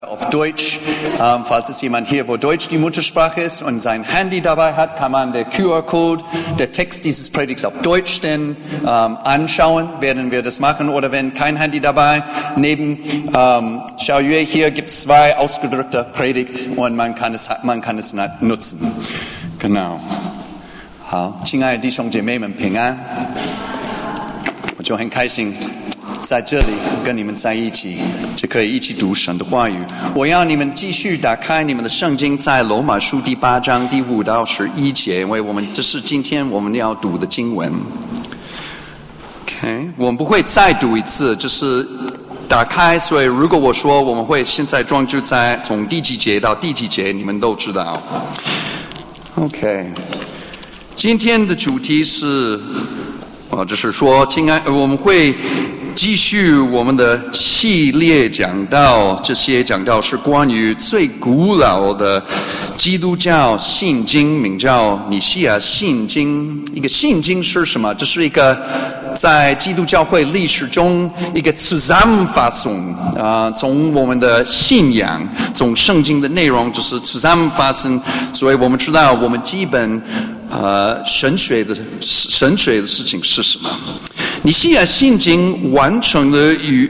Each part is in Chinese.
Auf Deutsch, falls es jemand hier, wo Deutsch die Muttersprache ist und sein Handy dabei hat, kann man der QR-Code, der Text dieses Predigts auf Deutsch denn anschauen, werden wir das machen. Oder wenn kein Handy dabei, neben Xiaoyue hier gibt es 2 ausgedrückte Predigt und man kann es nutzen. Genau. 好，亲爱的弟兄姐妹们平安，我就很开心。在这里跟你们在一起，就可以一起读神的话语。我要你们继续打开你们的圣经，在罗马书第8章第5到11节，因为这是今天我们要读的经文。OK， 我们不会再读一次，就是打开。所以如果我说我们会现在专注在从第几节到第几节，你们都知道。OK， 今天的主题是，就是说，我们会继续我们的系列讲道，这些讲道是关于最古老的基督教信经，名叫尼西亚信经。一个信经是什么？这是一个在基督教会历史中一个 Zusammenfassung， 从我们的信仰，从圣经的内容就是 Zusammenfassung， 所以我们知道我们基本神学的事情是什么？尼西亚信经完成于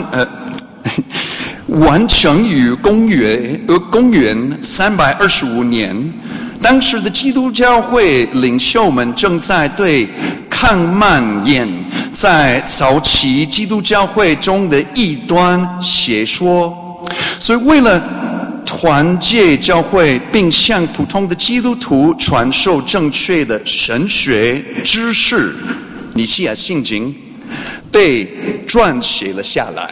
公元325年，当时的基督教会领袖们正在对抗蔓延在早期基督教会中的异端邪说，所以为了团结教会并向普通的基督徒传授正确的神学知识，尼西亚信经被撰写了下来。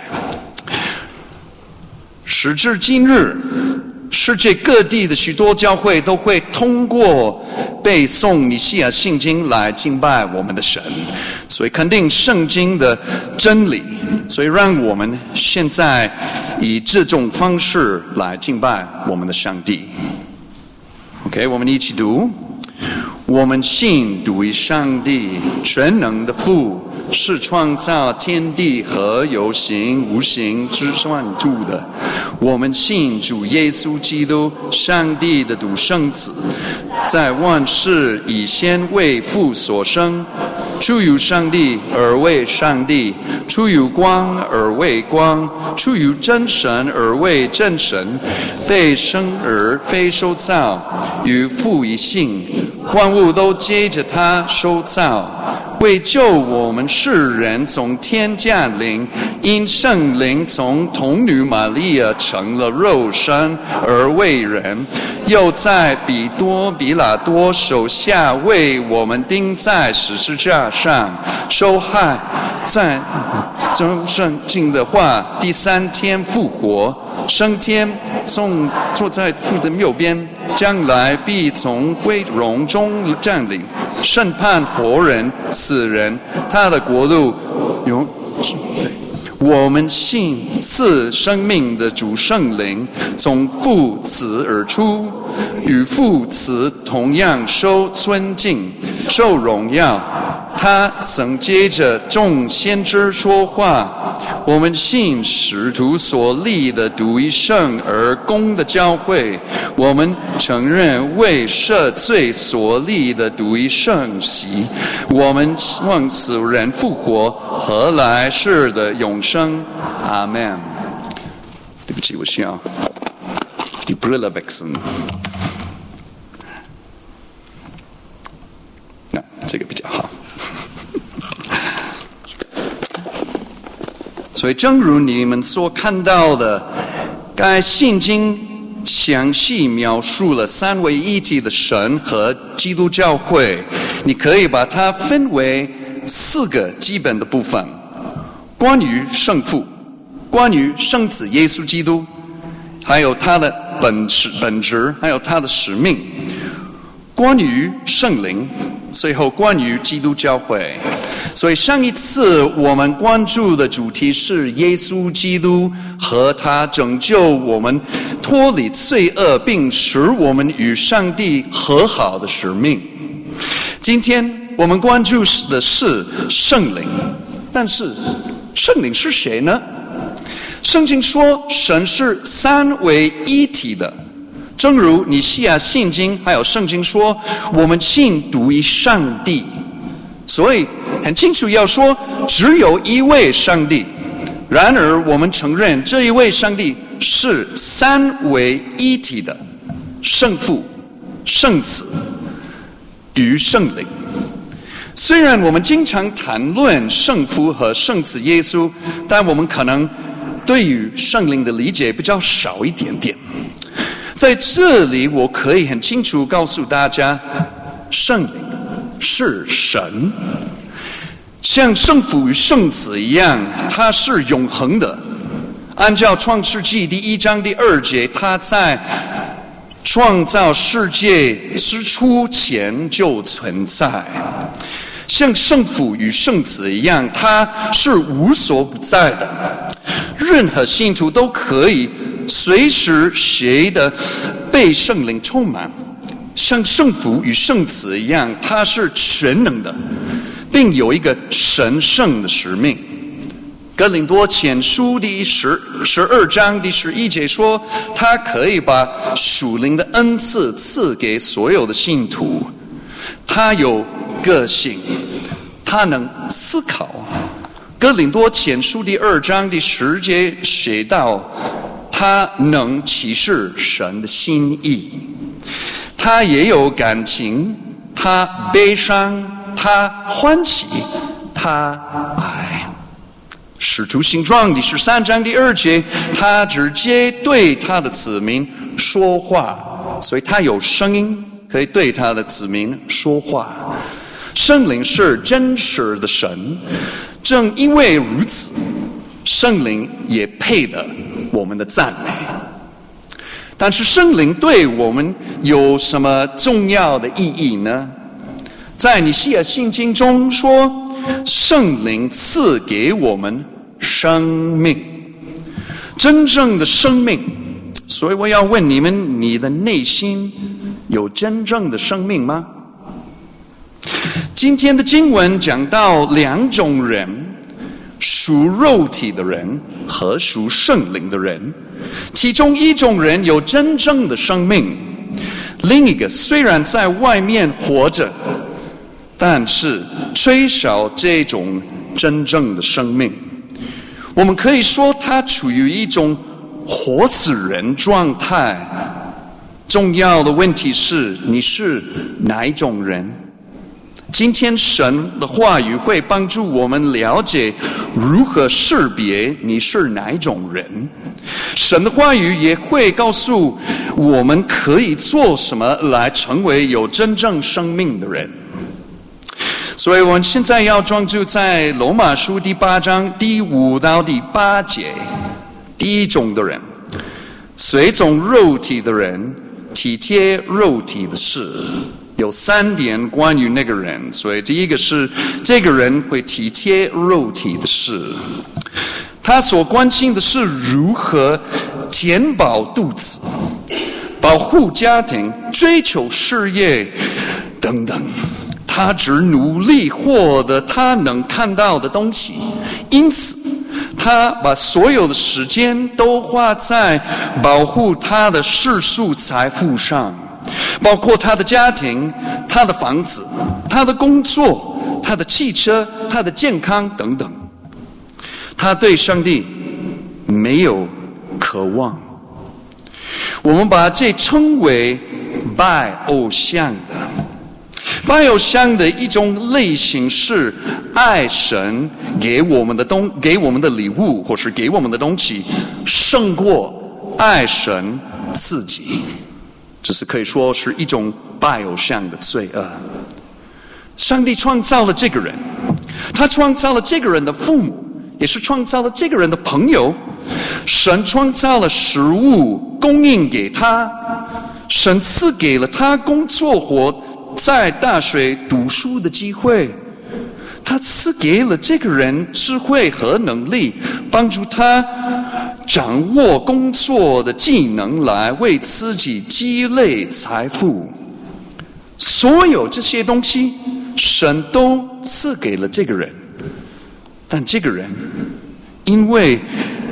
时至今日，世界各地的许多教会都会通过背诵尼西亚信经来敬拜我们的神，所以肯定圣经的真理，所以让我们现在以这种方式来敬拜我们的上帝。OK， 我们一起读。我们信独一上帝，全能的父，是创造天地和有形无形之万物的。我们信主耶稣基督，上帝的独生子，在万事以先为父所生，出于上帝而为上帝，出于光而为光，出于真神而为真神，被生而非受造，与父一性，万物都接着他受造，为救我们世人从天降临，因圣灵从童女玛利亚成了肉身而为人，又在彼多比拉多手下为我们钉在十字架上受害，在正圣经的话，第3天复活，升天，坐在父的右边，将来必从归荣中降临，审判活人死人，他的国度永。我们信赐生命的主圣灵从父子而出，与父子同样受尊敬受荣耀，他曾接着众先知说话。我们信使徒所立的独一圣而公的教会，我们承认为赦罪所立的独一圣洗，我们望死人复活和来世的永生。阿们。对不起，我需要 die Brille wechseln。那这个比较好。所以正如你们所看到的，该信经详细描述了3位一体的神和基督教会，你可以把它分为4个基本的部分：关于圣父，关于圣子耶稣基督，还有他的本质，还有他的使命；关于圣灵，最后关于基督教会。所以上一次我们关注的主题是耶稣基督和他拯救我们脱离罪恶并使我们与上帝和好的使命。今天我们关注的是圣灵，但是圣灵是谁呢？ 圣经说神是三位一体的，正如尼西亚信经还有圣经说我们信独一上帝，所以很清楚要说只有一位上帝。然而我们承认这一位上帝是三位一体的，圣父、圣子与圣灵。虽然我们经常谈论圣父和圣子耶稣，但我们可能对于圣灵的理解比较少一点点。在这里我可以很清楚告诉大家，圣灵是神，像圣父与圣子一样，他是永恒的。按照创世纪第1章第2节，他在创造世界之初前就存在。像圣父与圣子一样，他是无所不在的，任何信徒都可以随时随地被圣灵充满。像圣父与圣子一样，他是全能的，并有一个神圣的使命。哥林多前书第12章第11节说，他可以把属灵的恩赐赐给所有的信徒。他有个性，他能思考。哥林多前书第2章第10节写道，他能启示神的心意。他也有感情，他悲伤，他欢喜，他爱。使徒行传第13章第2节，他直接对他的子民说话，所以他有声音可以对他的子民说话。圣灵是真实的神，正因为如此，圣灵也配得我们的赞美。但是圣灵对我们有什么重要的意义呢？在尼西亚信经中说，圣灵赐给我们生命，真正的生命。所以我要问你们，你的内心有真正的生命吗？今天的经文讲到两种人，属肉体的人和属圣灵的人。其中一种人有真正的生命，另一个虽然在外面活着，但是缺少这种真正的生命。我们可以说他处于一种活死人状态。重要的问题是，你是哪一种人？今天神的话语会帮助我们了解如何识别你是哪一种人。神的话语也会告诉我们可以做什么来成为有真正生命的人。所以我们现在要专注在罗马书第8章第5到第8节。第一种的人，随从肉体的人，体贴肉体的事。有3点关于那个人，所以第一个是这个人会体贴肉体的事，他所关心的是如何填饱肚子、保护家庭、追求事业等等。他只努力获得他能看到的东西，因此他把所有的时间都花在保护他的世俗财富上，包括他的家庭、他的房子、他的工作、他的汽车、他的健康等等。他对上帝没有渴望。我们把这称为拜偶像的。拜偶像的一种类型是爱神给我们的礼物或是给我们的东西胜过爱神自己。这是可以说是一种拜偶像的罪恶。上帝创造了这个人，他创造了这个人的父母，也是创造了这个人的朋友。神创造了食物供应给他，神赐给了他工作或在大学读书的机会，他赐给了这个人智慧和能力，帮助他掌握工作的技能来为自己积累财富。所有这些东西神都赐给了这个人，但这个人因为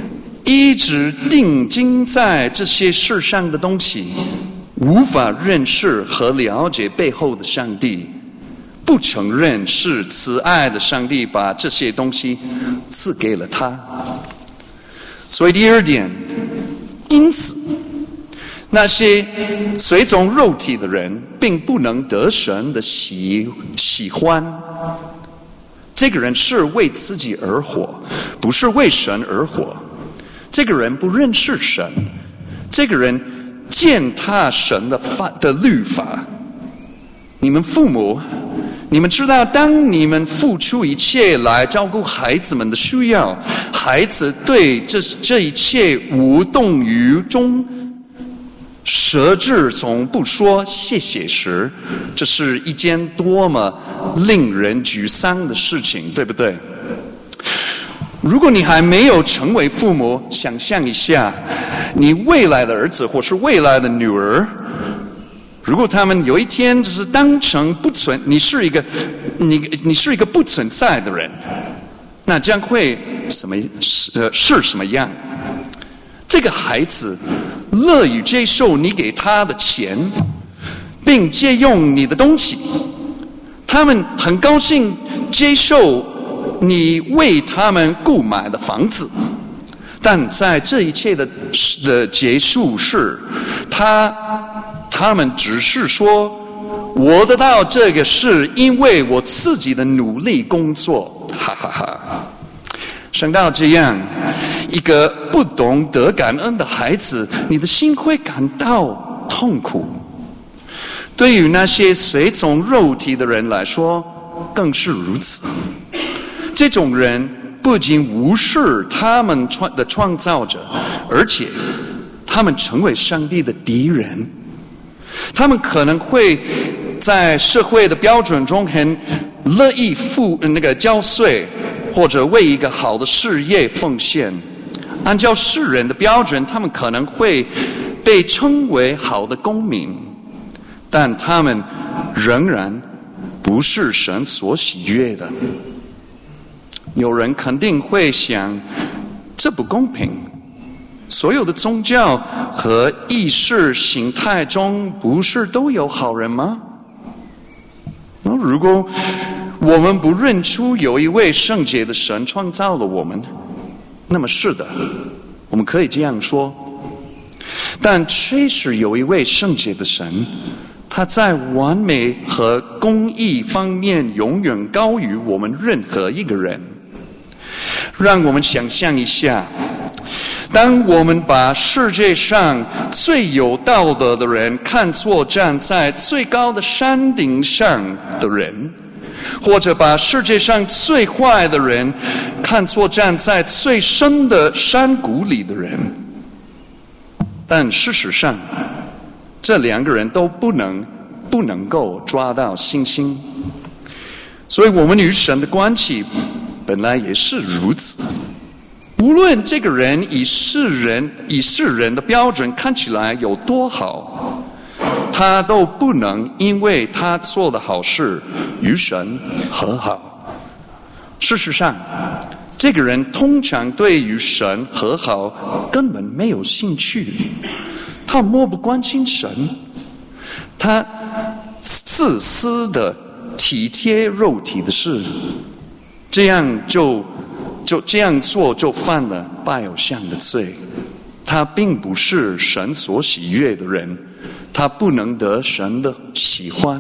一直定睛在这些世上的东西，无法认识和了解背后的上帝，不承认是慈爱的上帝把这些东西赐给了他。所以第二点，因此那些随从肉体的人并不能得神的喜欢。这个人是为自己而活，不是为神而活。这个人不认识神，这个人践踏神的律法。你们父母，你们知道，当你们付出一切来照顾孩子们的需要，孩子对这一切无动于衷，舌质从不说谢谢时，这是一件多么令人沮丧的事情，对不对？如果你还没有成为父母，想象一下，你未来的儿子或是未来的女儿，如果他们有一天只是当成你是一个不存在的人，那将会是什么样？这个孩子乐于接受你给他的钱，并借用你的东西，他们很高兴接受你为他们购买的房子，但在这一切的结束是，他们只是说，我得到这个是因为我自己的努力工作，哈哈哈。想到这样一个不懂得感恩的孩子，你的心会感到痛苦。对于那些随从肉体的人来说，更是如此。这种人不仅无视他们的创造者，而且他们成为上帝的敌人。他们可能会在社会的标准中很乐意交税，或者为一个好的事业奉献。按照世人的标准，他们可能会被称为好的公民，但他们仍然不是神所喜悦的。有人肯定会想，这不公平。所有的宗教和意识形态中不是都有好人吗？如果我们不认出有一位圣洁的神创造了我们，那么是的，我们可以这样说。但确实有一位圣洁的神，他在完美和公义方面永远高于我们任何一个人。让我们想象一下，当我们把世界上最有道德的人看作站在最高的山顶上的人，或者把世界上最坏的人看作站在最深的山谷里的人，但事实上这两个人都不能够抓到星星。所以我们与神的关系本来也是如此。无论这个人以世人的标准看起来有多好，他都不能因为他做的好事与神和好。事实上，这个人通常对与神和好根本没有兴趣，他漠不关心神，他自私的体贴肉体的事，这样做就犯了拜偶像的罪。他并不是神所喜悦的人，他不能得神的喜欢。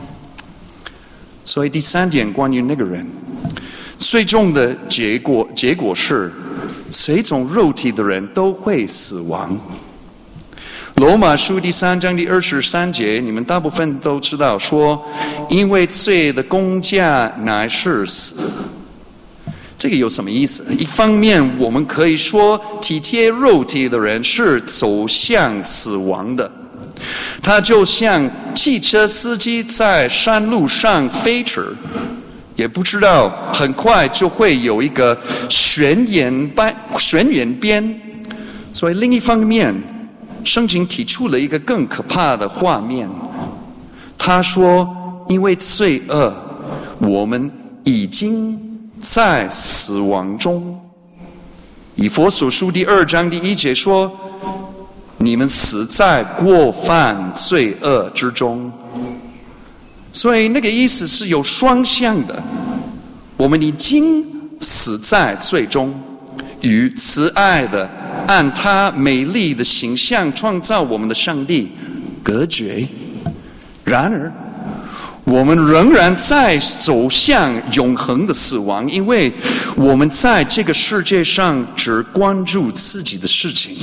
所以第三点，关于那个人最终的结果是，随从肉体的人都会死亡。罗马书第3章第23节，你们大部分都知道，说因为罪的工价乃是死。这个有什么意思？一方面我们可以说体贴肉体的人是走向死亡的，他就像汽车司机在山路上飞驰，也不知道很快就会有一个悬崖边。所以另一方面，圣经提出了一个更可怕的画面，他说因为罪恶，我们已经在死亡中， 以弗所书第2章第1节说，你们死在过犯罪恶之中。所以那个意思是有双向的，我们已经死在罪中，与慈爱的按他美丽的形象创造我们的上帝隔绝。然而我们仍然在走向永恒的死亡，因为我们在这个世界上只关注自己的事情，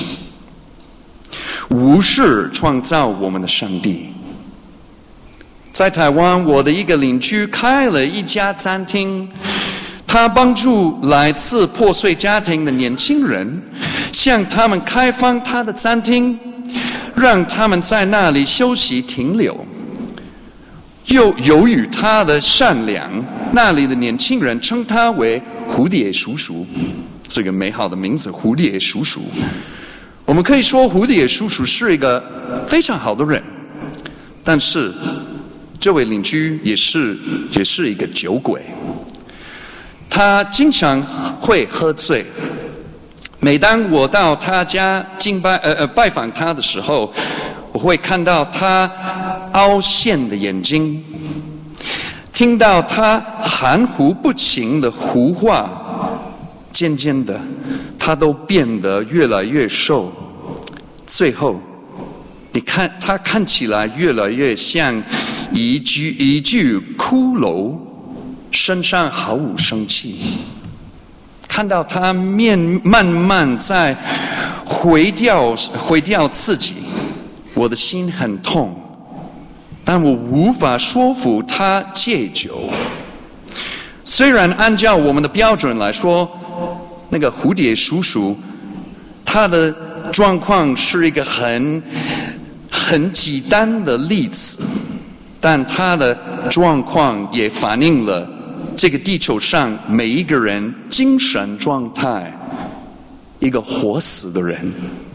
无视创造我们的上帝。在台湾，我的一个邻居开了一家餐厅，他帮助来自破碎家庭的年轻人，向他们开放他的餐厅，让他们在那里休息停留。又由于他的善良，那里的年轻人称他为蝴蝶叔叔，这个美好的名字蝴蝶叔叔。我们可以说蝴蝶叔叔是一个非常好的人，但是这位邻居也是一个酒鬼，他经常会喝醉。每当我到他家拜访他的时候，我会看到他凹陷的眼睛，听到他含糊不清的胡话，渐渐的他都变得越来越瘦，最后你看他看起来越来越像一具骷髅，身上毫无生气。看到他慢慢在毁掉自己，我的心很痛，但我无法说服他戒酒。虽然按照我们的标准来说，那个蝴蝶叔叔他的状况是一个很极端的例子，但他的状况也反映了这个地球上每一个人精神状态，一个活死的人。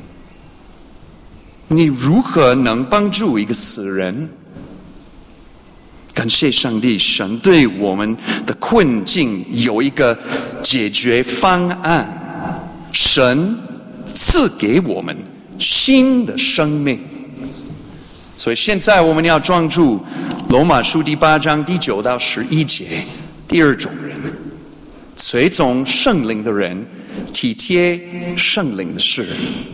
你如何能帮助一个死人？感谢上帝，神对我们的困境有一个解决方案，神赐给我们新的生命。所以现在我们要专注罗马书第8章第9到11节。第二种人，随从圣灵的人，体贴圣灵的事。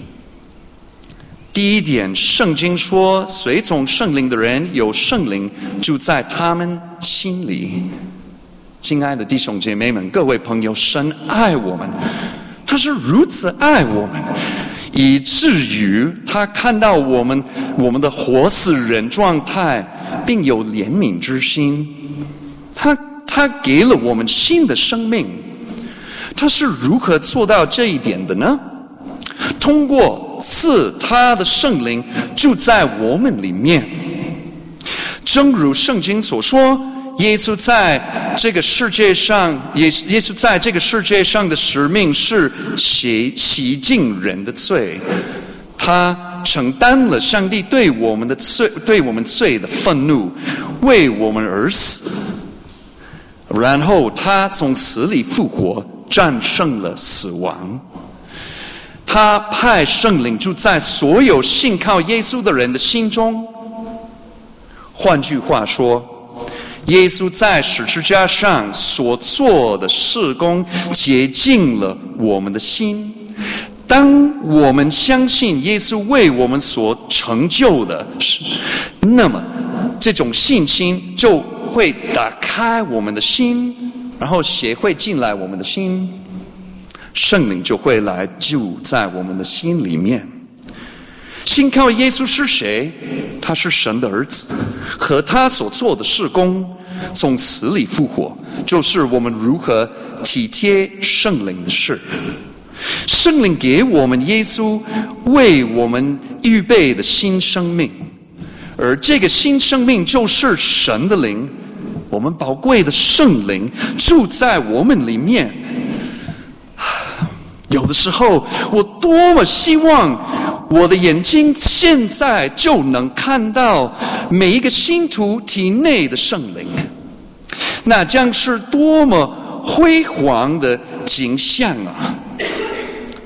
第一点，圣经说随从圣灵的人有圣灵住在他们心里。亲爱的弟兄姐妹们，各位朋友，神爱我们，他是如此爱我们，以至于他看到我们的活死人状态，并有怜悯之心，他给了我们新的生命。他是如何做到这一点的呢？通过赐他的圣灵住在我们里面。正如圣经所说，耶稣在这个世界上的使命是洗净人的罪，他承担了上帝对我们罪的愤怒，为我们而死。然后他从死里复活，战胜了死亡。他派圣灵住在所有信靠耶稣的人的心中。换句话说，耶稣在十字架上所做的事工洁净了我们的心。当我们相信耶稣为我们所成就的事，那么这种信心就会打开我们的心，然后血会进来我们的心，圣灵就会来住在我们的心里面。信靠耶稣是谁？他是神的儿子，和他所做的事工，从死里复活，就是我们如何体贴圣灵的事。圣灵给我们耶稣为我们预备的新生命，而这个新生命就是神的灵，我们宝贵的圣灵住在我们里面。有的时候我多么希望我的眼睛现在就能看到每一个信徒体内的圣灵，那将是多么辉煌的景象啊！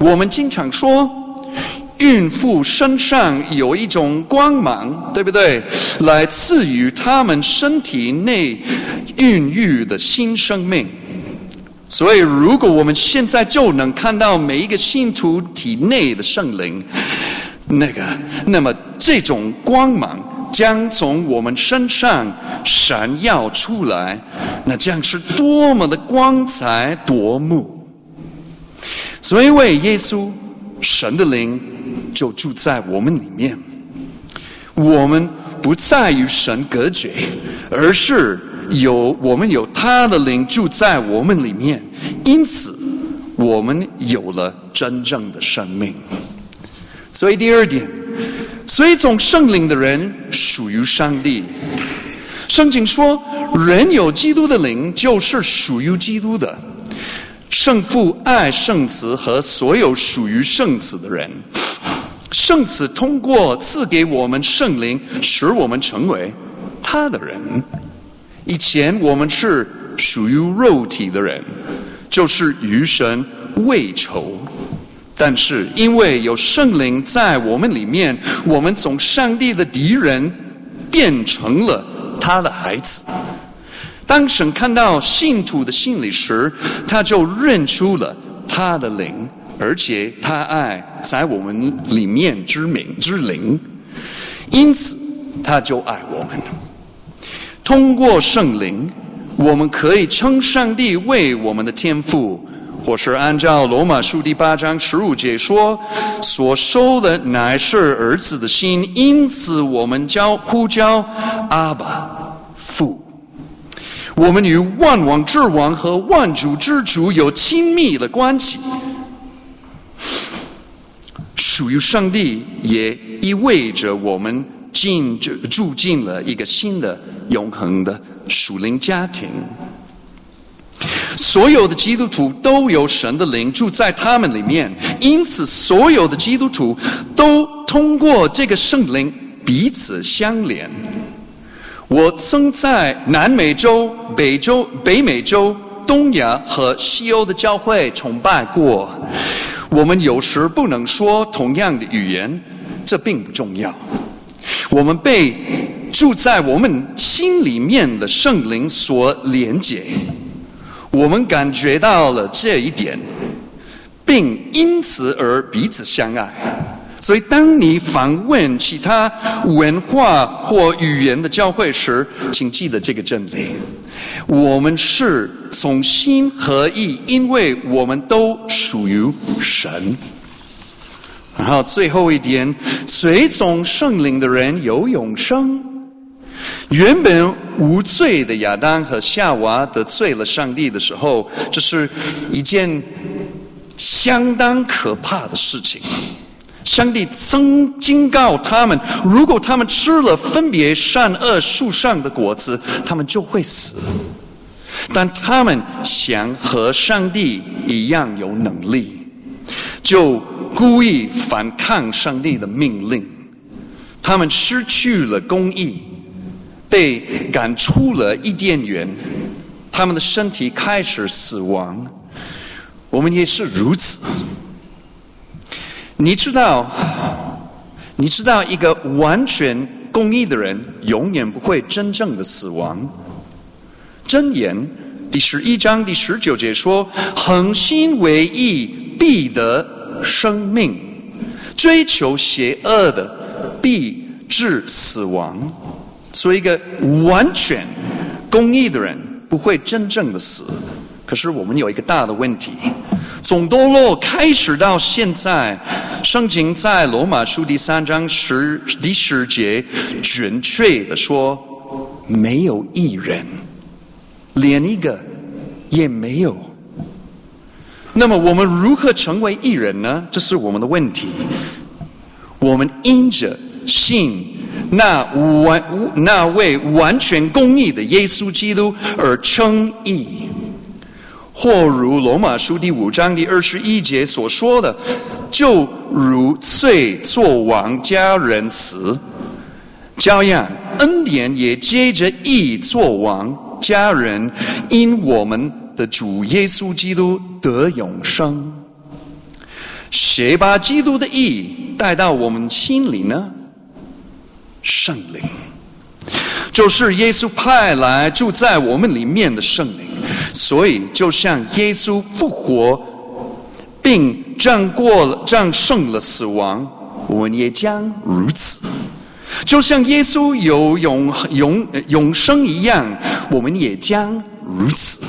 我们经常说，孕妇身上有一种光芒，对不对？来赐予他们身体内孕育的新生命。所以如果我们现在就能看到每一个信徒体内的圣灵，那么这种光芒将从我们身上闪耀出来，那将是多么的光彩夺目。所以为耶稣，神的灵就住在我们里面，我们不再与神隔绝，而是我们有他的灵住在我们里面，因此我们有了真正的生命。所以第二点，随从圣灵的人属于上帝。圣经说，人有基督的灵就是属于基督的。圣父爱圣子和所有属于圣子的人，圣子通过赐给我们圣灵，使我们成为他的人。以前我们是属于肉体的人，就是与神为仇。但是因为有圣灵在我们里面，我们从上帝的敌人变成了他的孩子。当神看到信徒的心里时，他就认出了他的灵，而且他爱在我们里面之灵，因此他就爱我们。通过圣灵，我们可以称上帝为我们的天父，或是按照罗马书第8章15节说，所收的乃是儿子的心，因此我们呼叫阿爸父。我们与万王之王和万主之主有亲密的关系。属于上帝也意味着我们住进了一个新的永恒的属灵家庭。所有的基督徒都有神的灵住在他们里面，因此所有的基督徒都通过这个圣灵彼此相连。我曾在南美洲、北美洲、东亚和西欧的教会崇拜过。我们有时不能说同样的语言，这并不重要。我们被住在我们心里面的圣灵所连结，我们感觉到了这一点，并因此而彼此相爱。所以当你访问其他文化或语言的教会时，请记得这个真理，我们是从心合意，因为我们都属于神。然后最后一点，随从圣灵的人有永生。原本无罪的亚当和夏娃得罪了上帝的时候，这是一件相当可怕的事情。上帝曾警告他们，如果他们吃了分别善恶树上的果子，他们就会死。但他们想和上帝一样有能力，就故意反抗上帝的命令。他们失去了公义，被赶出了伊甸园，他们的身体开始死亡。我们也是如此。你知道一个完全公义的人永远不会真正的死亡。箴言第11章第19节说，恒心为义必得生命，追求邪恶的必致死亡。所以一个完全公义的人不会真正的死。可是我们有一个大的问题，从堕落开始到现在，圣经在罗马书第3章第10节准确的说，没有义人，连一个也没有。那么我们如何成为义人呢？这是我们的问题。我们因着信那位完全公义的耶稣基督而称义，或如罗马书第5章第21节所说的，就如罪作王家人死，照样恩典也接着义作王家人，因我们的主耶稣基督得永生。 谁把基督的义带到我们心里呢？圣灵，就是耶稣派来住在我们里面的圣灵。所以就像耶稣复活并战胜了死亡，我们也将如此。就像耶稣有永生一样，我们也将如此。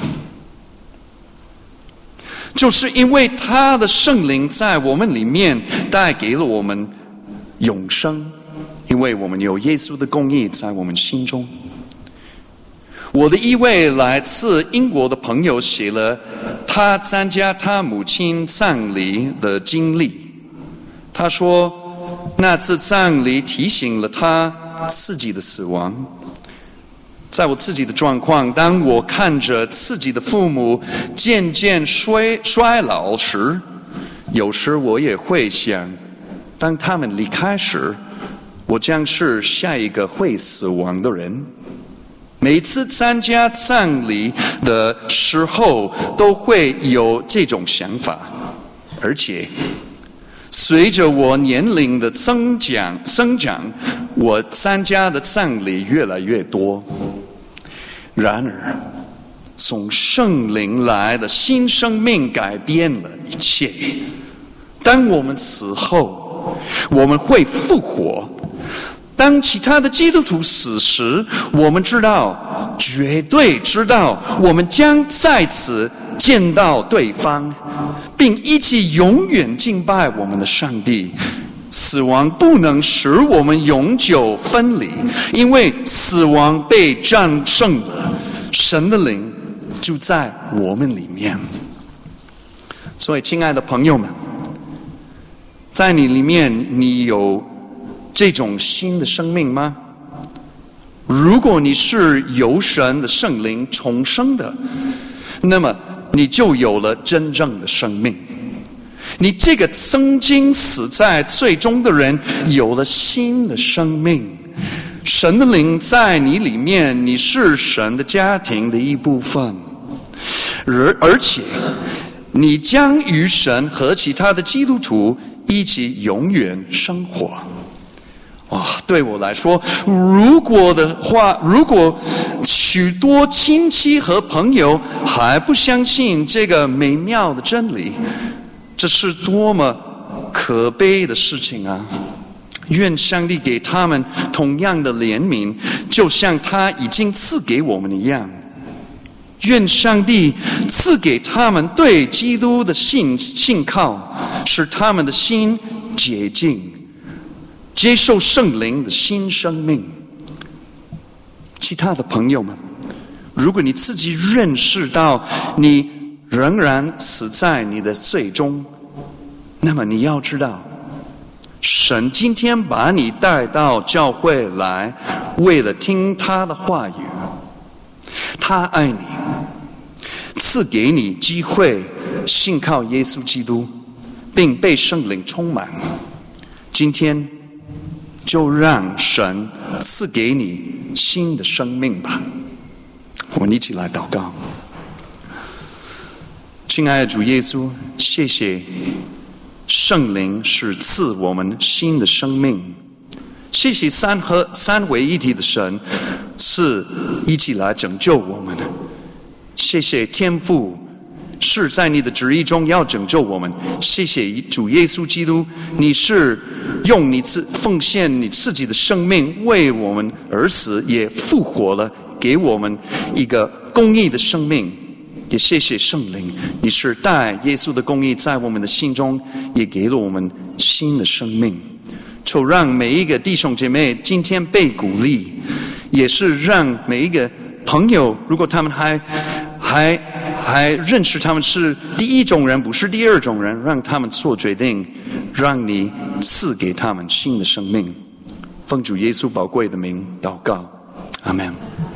就是因为他的圣灵在我们里面带给了我们永生，因为我们有耶稣的公义在我们心中。我的一位来自英国的朋友写了他参加他母亲葬礼的经历。他说，那次葬礼提醒了他自己的死亡。在我自己的状况，当我看着自己的父母渐渐衰老时，有时我也会想，当他们离开时，我将是下一个会死亡的人。每次参加葬礼的时候都会有这种想法，而且随着我年龄的增长，我参加的葬礼越来越多。然而，从圣灵来的新生命改变了一切。当我们死后，我们会复活。当其他的基督徒死时，我们绝对知道，我们将再次见到对方，并一起永远敬拜我们的上帝。死亡不能使我们永久分离，因为死亡被战胜了，神的灵就在我们里面。所以，亲爱的朋友们，在你里面，你有这种新的生命吗？如果你是由神的圣灵重生的，那么你就有了真正的生命。你这个曾经死在罪中的人有了新的生命。神的灵在你里面，你是神的家庭的一部分，而且你将与神和其他的基督徒一起永远生活。对我来说，如果许多亲戚和朋友还不相信这个美妙的真理，这是多么可悲的事情啊！愿上帝给他们同样的怜悯，就像他已经赐给我们一样。愿上帝赐给他们对基督的信靠，使他们的心洁净，接受圣灵的新生命。其他的朋友们，如果你自己认识到你仍然死在你的罪中，那么你要知道，神今天把你带到教会来，为了听他的话语。他爱你，赐给你机会信靠耶稣基督，并被圣灵充满。今天就让神赐给你新的生命吧。我们一起来祷告。亲爱的主耶稣，谢谢圣灵是赐我们新的生命。谢谢三位一体的神是一起来拯救我们的。谢谢天父是在你的旨意中要拯救我们。谢谢主耶稣基督，你是用奉献你自己的生命为我们而死，也复活了，给我们一个公义的生命。也谢谢圣灵，你是带耶稣的公义在我们的心中，也给了我们新的生命。求让每一个弟兄姐妹今天被鼓励，也是让每一个朋友，如果他们还认识他们是第一种人，不是第二种人，让他们做决定，让你赐给他们新的生命。奉主耶稣宝贵的名祷告，阿们。